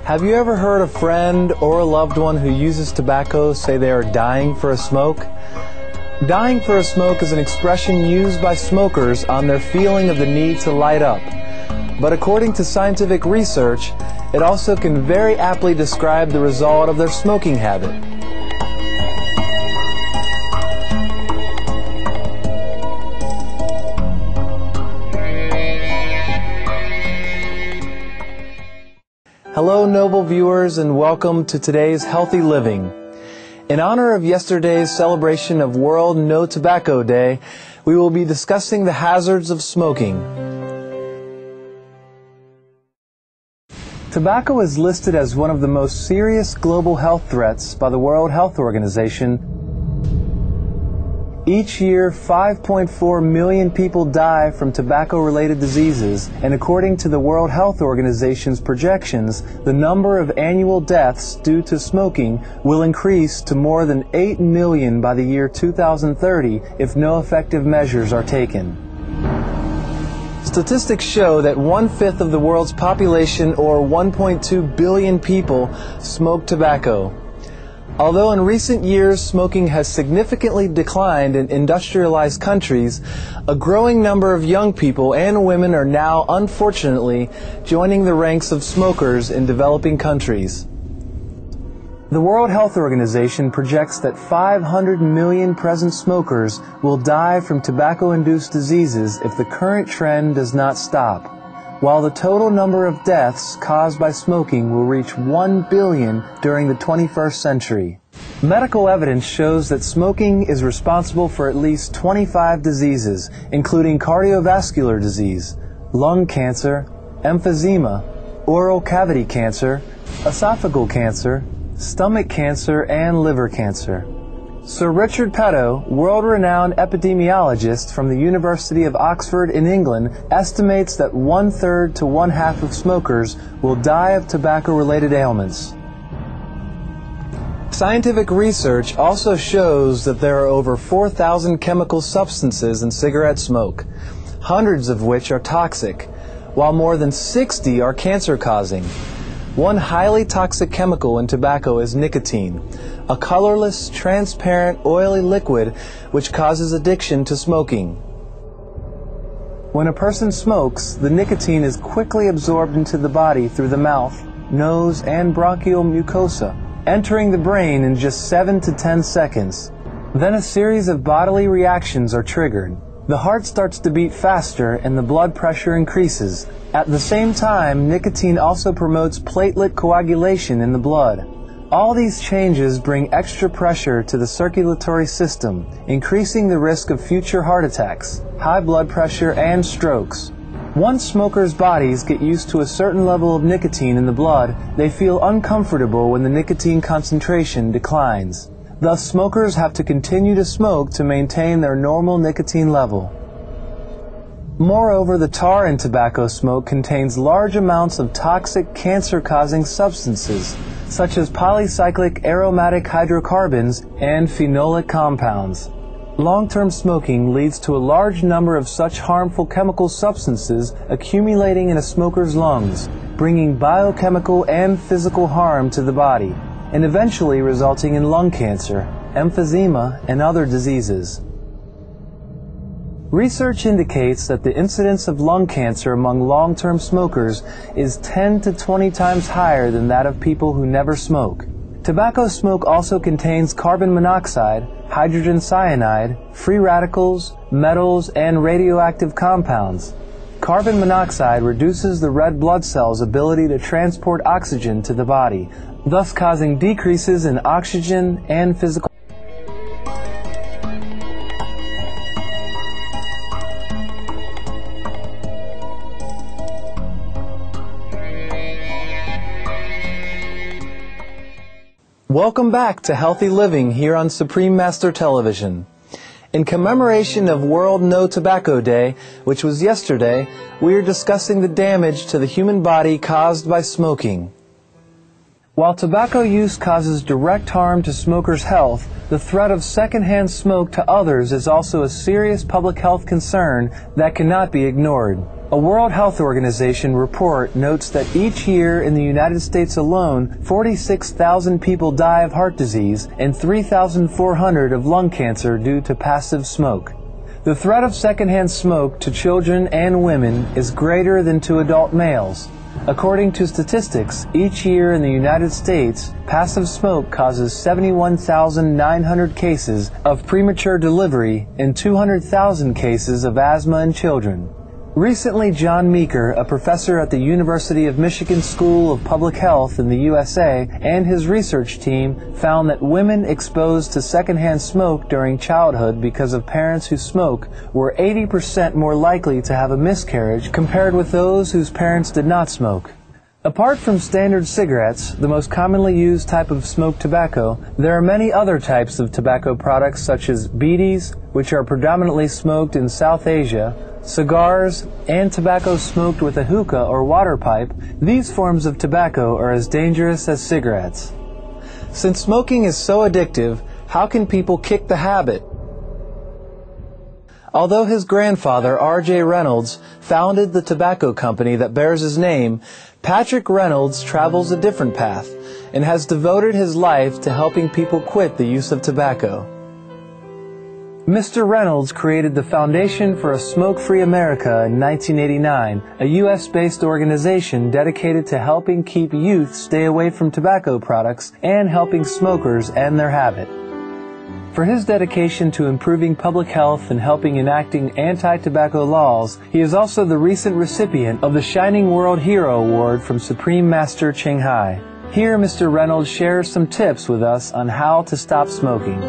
Have you ever heard a friend or a loved one who uses tobacco say they are dying for a smoke? Dying for a smoke is an expression used by smokers on their feeling of the need to light up. But according to scientific research, it also can very aptly describe the result of their smoking habit. Hello, noble viewers, and welcome to today's Healthy Living. In honor of yesterday's celebration of World No Tobacco Day, we will be discussing the hazards of smoking. Tobacco is listed as one of the most serious global health threats by the World Health Organization. Each year, 5.4 million people die from tobacco-related diseases, and according to the World Health Organization's projections, the number of annual deaths due to smoking will increase to more than 8 million by the year 2030 if no effective measures are taken. Statistics show that 1/5 of the world's population, or 1.2 billion people, smoke tobacco. Although in recent years smoking has significantly declined in industrialized countries, a growing number of young people and women are now, unfortunately, joining the ranks of smokers in developing countries. The World Health Organization projects that 500 million present smokers will die from tobacco-induced diseases if the current trend does not stop, while the total number of deaths caused by smoking will reach 1 billion during the 21st century. Medical evidence shows that smoking is responsible for at least 25 diseases, including cardiovascular disease, lung cancer, emphysema, oral cavity cancer, esophageal cancer, stomach cancer, and liver cancer. Sir Richard Peto, world-renowned epidemiologist from the University of Oxford in England, estimates that 1/3 to 1/2 of smokers will die of tobacco-related ailments. Scientific research also shows that there are over 4,000 chemical substances in cigarette smoke, hundreds of which are toxic, while more than 60 are cancer-causing. One highly toxic chemical in tobacco is nicotine, a colorless, transparent, oily liquid which causes addiction to smoking. When a person smokes, the nicotine is quickly absorbed into the body through the mouth, nose, and bronchial mucosa, entering the brain in just 7 to 10 seconds. Then a series of bodily reactions are triggered. The heart starts to beat faster and the blood pressure increases. At the same time, nicotine also promotes platelet coagulation in the blood. All these changes bring extra pressure to the circulatory system, increasing the risk of future heart attacks, high blood pressure, and strokes. Once smokers' bodies get used to a certain level of nicotine in the blood, they feel uncomfortable when the nicotine concentration declines. Thus, smokers have to continue to smoke to maintain their normal nicotine level. Moreover, the tar in tobacco smoke contains large amounts of toxic cancer-causing substances, such as polycyclic aromatic hydrocarbons and phenolic compounds. Long-term smoking leads to a large number of such harmful chemical substances accumulating in a smoker's lungs, bringing biochemical and physical harm to the body, and eventually resulting in lung cancer, emphysema, and other diseases. Research indicates that the incidence of lung cancer among long-term smokers is 10 to 20 times higher than that of people who never smoke. Tobacco smoke also contains carbon monoxide, hydrogen cyanide, free radicals, metals, and radioactive compounds. Carbon monoxide reduces the red blood cells' ability to transport oxygen to the body, thus causing decreases in oxygen and physical. Welcome back to Healthy Living here on Supreme Master Television. In commemoration of World No Tobacco Day, which was yesterday, we are discussing the damage to the human body caused by smoking. While tobacco use causes direct harm to smokers' health, the threat of secondhand smoke to others is also a serious public health concern that cannot be ignored. A World Health Organization report notes that each year in the United States alone, 46,000 people die of heart disease and 3,400 of lung cancer due to passive smoke. The threat of secondhand smoke to children and women is greater than to adult males. According to statistics, each year in the United States, passive smoke causes 71,900 cases of premature delivery and 200,000 cases of asthma in children. Recently, John Meeker, a professor at the University of Michigan School of Public Health in the USA, and his research team found that women exposed to secondhand smoke during childhood because of parents who smoke were 80% more likely to have a miscarriage compared with those whose parents did not smoke. Apart from standard cigarettes, the most commonly used type of smoked tobacco, there are many other types of tobacco products such as bidis, which are predominantly smoked in South Asia, cigars, and tobacco smoked with a hookah or water pipe. These forms of tobacco are as dangerous as cigarettes. Since smoking is so addictive, how can people kick the habit? Although his grandfather, R.J. Reynolds, founded the tobacco company that bears his name, Patrick Reynolds travels a different path and has devoted his life to helping people quit the use of tobacco. Mr. Reynolds created the Foundation for a Smoke-Free America in 1989, a U.S.-based organization dedicated to helping keep youth stay away from tobacco products and helping smokers end their habit. For his dedication to improving public health and helping enacting anti-tobacco laws, he is also the recent recipient of the Shining World Hero Award from Supreme Master Ching Hai. Here, Mr. Reynolds shares some tips with us on how to stop smoking.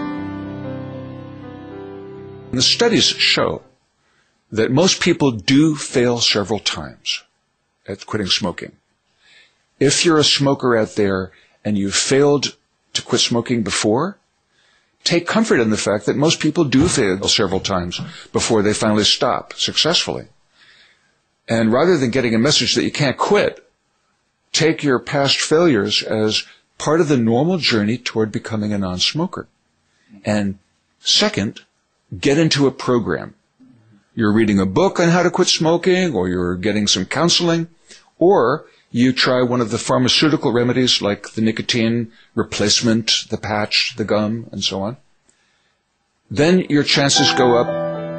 The studies show that most people do fail several times at quitting smoking. If you're a smoker out there and you've failed to quit smoking before, take comfort in the fact that most people do fail several times before they finally stop successfully. And rather than getting a message that you can't quit, take your past failures as part of the normal journey toward becoming a non-smoker. And second, get into a program. You're reading a book on how to quit smoking, or you're getting some counseling, or you try one of the pharmaceutical remedies like the nicotine replacement, the patch, the gum, and so on. Then your chances go up.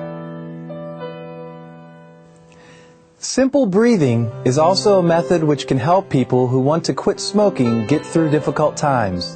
Simple breathing is also a method which can help people who want to quit smoking get through difficult times.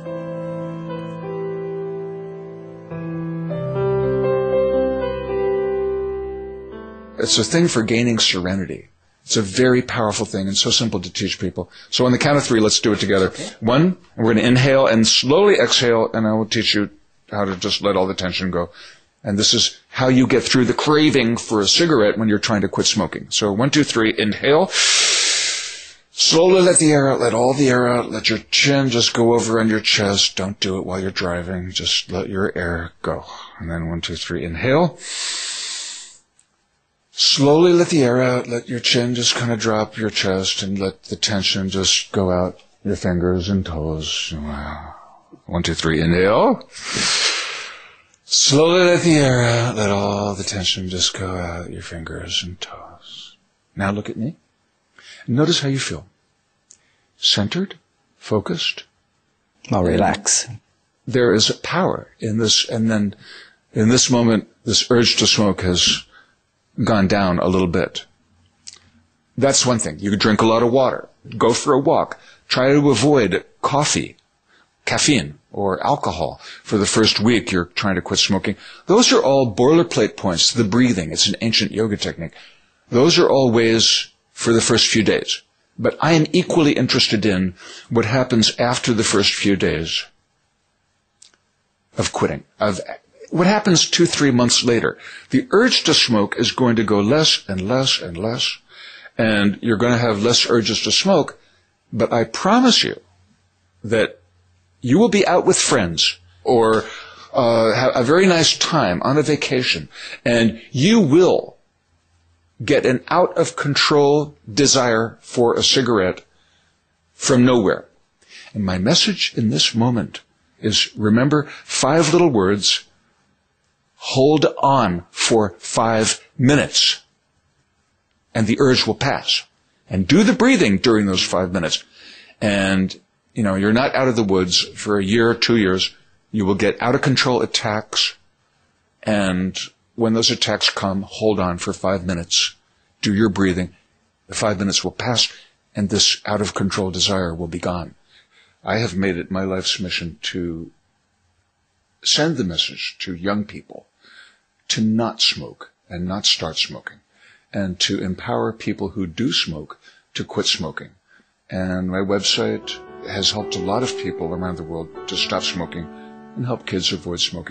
It's a thing for gaining serenity. It's a very powerful thing and so simple to teach people. So on the count of 3, let's do it together. 1, we're going to inhale and slowly exhale, and I will teach you how to just let all the tension go. And this is how you get through the craving for a cigarette when you're trying to quit smoking. So 1, 2, 3, inhale. Slowly let the air out, let all the air out, let your chin just go over on your chest. Don't do it while you're driving, just let your air go. And then 1, 2, 3, inhale. Slowly let the air out, let your chin just kind of drop your chest and let the tension just go out your fingers and toes. 1, 2, 3, inhale. Slowly let the air out, let all the tension just go out your fingers and toes. Now look at me. Notice how you feel. Centered, focused. I'll relax. There is a power in this, and then in this moment, this urge to smoke has gone down a little bit. That's one thing. You could drink a lot of water. Go for a walk. Try to avoid coffee, caffeine, or alcohol for the first week you're trying to quit smoking. Those are all boilerplate points to the breathing. It's an ancient yoga technique. Those are all ways for the first few days. But I am equally interested in what happens after the first few days of quitting, what happens 2-3 months later. The urge to smoke is going to go less and less and less, and you're going to have less urges to smoke, but I promise you that you will be out with friends or have a very nice time on a vacation, and you will get an out-of-control desire for a cigarette from nowhere. And my message in this moment is, remember 5 little words. Hold on for 5 minutes and the urge will pass. And do the breathing during those 5 minutes. And, you're not out of the woods for a year, 2 years. You will get out of control attacks. And when those attacks come, hold on for 5 minutes. Do your breathing. The 5 minutes will pass, and this out of control desire will be gone. I have made it my life's mission to send the message to young people to not smoke and not start smoking, and to empower people who do smoke to quit smoking. And my website has helped a lot of people around the world to stop smoking and help kids avoid smoking.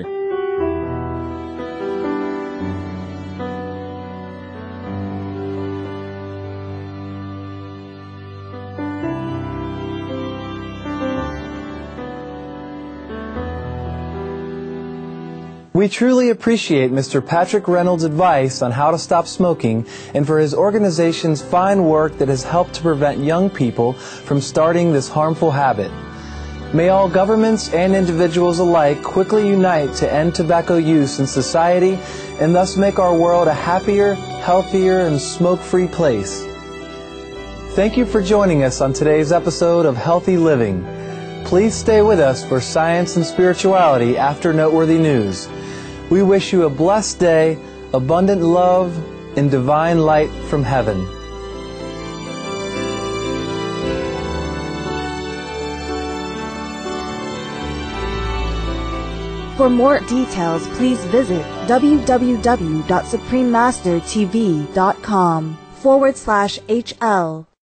We truly appreciate Mr. Patrick Reynolds' advice on how to stop smoking and for his organization's fine work that has helped to prevent young people from starting this harmful habit. May all governments and individuals alike quickly unite to end tobacco use in society and thus make our world a happier, healthier, and smoke-free place. Thank you for joining us on today's episode of Healthy Living. Please stay with us for science and spirituality after noteworthy news. We wish you a blessed day, abundant love, and divine light from heaven. For more details, please visit www.suprememastertv.com/HL.